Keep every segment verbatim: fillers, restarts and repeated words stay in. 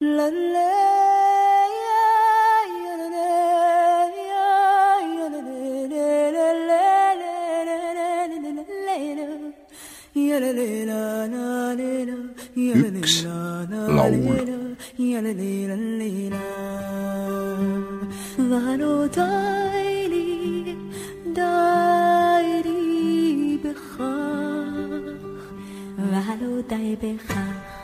Üks laul. ולא די לי, די לי בכך, ולא די בכך.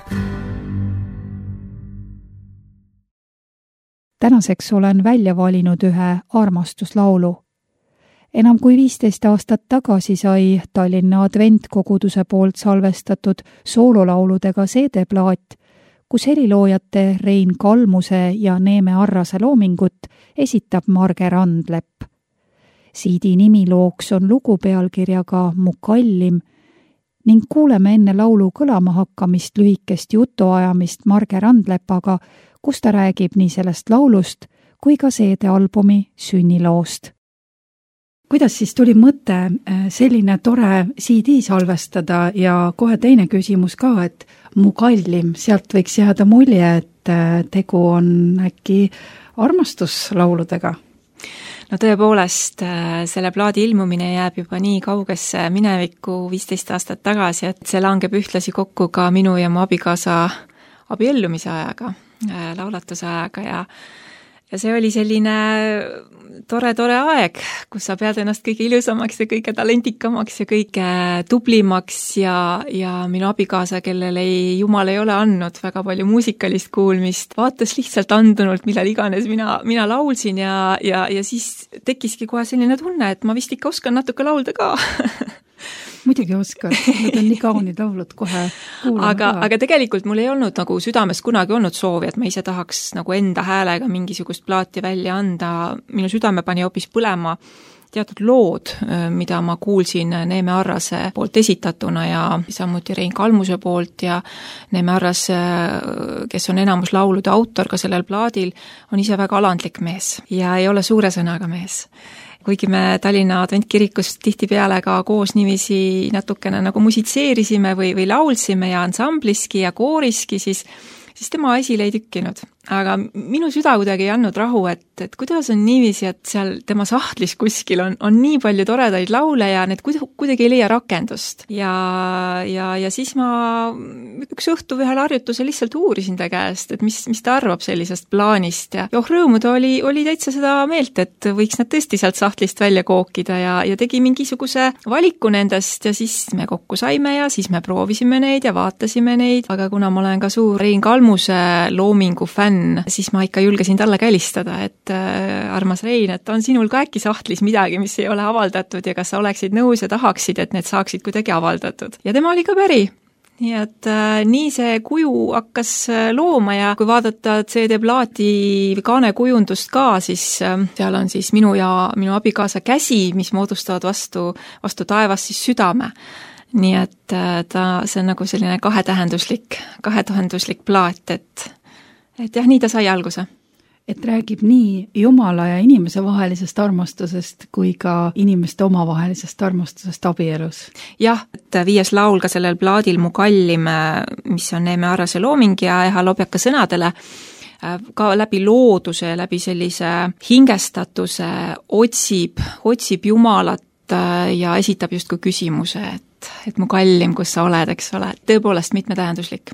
Tänaseks olen välja valinud ühe armastuslaulu. Enam kui viisteist aastat tagasi sai Tallinna Adventkoguduse poolt salvestatud soololauludega C D-plaat, kus heliloojate Rein Kalmuse ja Neeme Arrase loomingut esitab Marge Randlepp. Siidi nimilooks on lugu pealkirjaga Mu kallim ning kuuleme enne laulu kõlama hakkamist lühikest jutuajamist Marge Randleppaga, kus ta räägib nii sellest laulust kui ka C D-albumi sünniloost. Kuidas siis tuli mõte selline tore C D salvestada ja kohe teine küsimus ka, et Mu kallim, sealt võiks jääda mulje, et tegu on äkki armastuslauludega? No tõepoolest, selle plaadi ilmumine jääb juba nii kaugesse minevikku viisteist aastat tagasi, et see langeb ühtlasi kokku ka minu ja mu abikaasa abiellumise ajaga, laulatuse ajaga ja Ja see oli selline tore, tore aeg, kus sa pead ennast kõige ilusamaks ja kõige talendikamaks ja kõige tublimaks ja, ja minu abikaasa, kellel ei, jumal ei ole andnud väga palju muusikalist kuulmist, vaatas lihtsalt andunult, millal iganes mina, mina laulsin ja, ja, ja siis tekkiski kohe selline tunne, et ma vist ikka oskan natuke laulda ka. Muidugi oskad, need on nii kaunid laulud kohe kuulama aga, ka. aga tegelikult mul ei olnud nagu südames kunagi olnud soovi, et ma ise tahaks nagu enda häälega mingisugust plaati välja anda. Minu südame pani hoopis põlema teatud lood, mida ma kuulsin Neeme Arrase poolt esitatuna ja samuti Rein Kalmuse poolt ja Neeme Arras, kes on enamus laulude autor ka sellel plaadil, on ise väga alandlik mees ja ei ole suure sõnaga mees. Kuigi me Tallinna Adventkirikus tihtipeale ka koos niiviisi natukene nagu musitseerisime või, või laulsime ja ansambliski ja kooriski, siis, siis tema esile ei tükkinud. Aga minu süda kuidagi ei andnud rahu, et, et kuidas on niiviisi, et seal tema sahtlis kuskil on, on nii palju toredaid laule ja need kuidagi ei leia rakendust. Ja, ja, ja siis ma üks õhtu ühel harjutusel lihtsalt uurisin ta käest, et mis, mis ta arvab sellisest plaanist ja joh, rõõmu ta oli, oli täitsa seda meelt, et võiks nad tõesti sealt sahtlist välja kookida ja, ja tegi mingisuguse valiku nendest ja siis me kokku saime ja siis me proovisime neid ja vaatasime neid, aga kuna ma olen ka suur Rein Kalmuse loomingu fänn, siis ma ikka julgesin talle kälistada, et äh, armas Rein, et on sinul ka äkki sahtlis midagi, mis ei ole avaldatud ja kas sa oleksid nõus ja tahaksid, et need saaksid kuidagi avaldatud. Ja tema oli ka päri. Nii et äh, nii see kuju hakkas looma ja kui vaadata C D-plaati või kaanekujundust ka, siis äh, seal on siis minu ja minu abikaasa käsi, mis moodustavad vastu, vastu taevast siis südame. Nii et äh, ta, see on nagu selline kahetähenduslik, kahetähenduslik plaat, et Et jah, nii ta sai alguse. Et räägib nii Jumala ja inimese vahelisest armastusest kui ka inimeste omavahelisest armastusest abielus. Jah, et viies laul ka sellel plaadil Mu kallim, mis on Neeme Arrase looming ja Eha Lobjaka sõnadele, ka läbi looduse, läbi sellise hingestatuse otsib, otsib Jumalat ja esitab justkui küsimuse, et, et mu kallim, kus sa oled, eks ole. Tõepoolest mitmetähenduslik.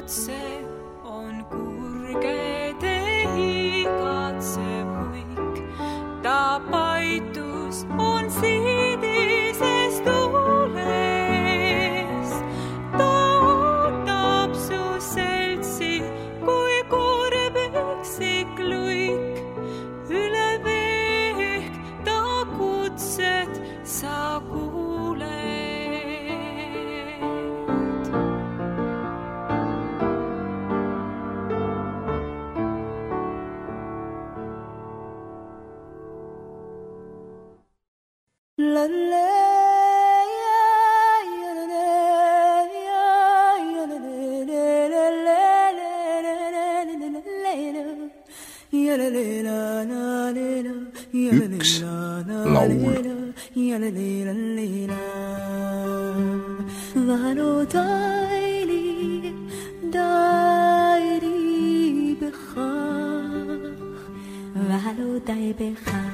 kutse on kurgede igatsev huik. Ta paitus on siidises tuules. Ta ootab su seltsi, kui kurb üksik luik. Üle vehk ta kutset sa kuuled. La la üks laul. Vano daili, daili bechach, valo dai bechach.